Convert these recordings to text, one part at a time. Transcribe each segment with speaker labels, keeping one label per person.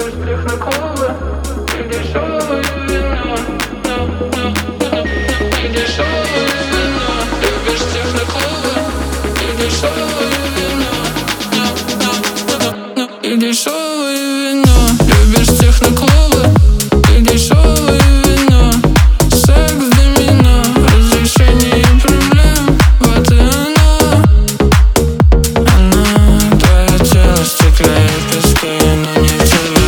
Speaker 1: техноклубы и дешевое вино. И дешевое вино. Любишь техноклубы и дешевое вино. И дешевое вино. Любишь техноклубы и дешевое вино. Секс, домино, разрешение проблем. Вот и оно. Оно, твое тело в стекле и песке, но не в тебе.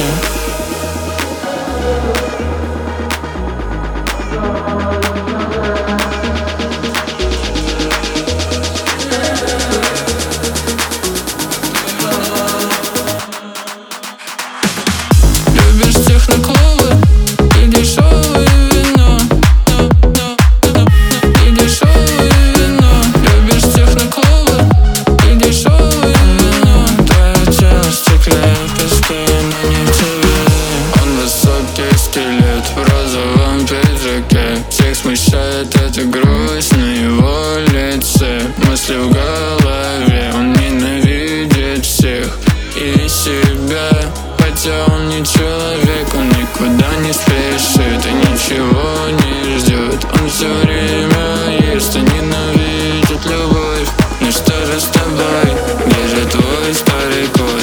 Speaker 1: Любишь техноклубы и дешевое вино. И дешевое вино. Любишь техноклубы и дешевое вино. Твое тело в стекле и песке, но не в тебе. Он высокий скелет в розовом пиджаке. Всех смущает эта грусть на его лице. Мысли в голове, он ненавидит всех и себя. Хотя он не человек, он никуда не спешит и ничего не ждет. Он все время ест и ненавидит любовь. Ну что же с тобой? Где же твой старый кот?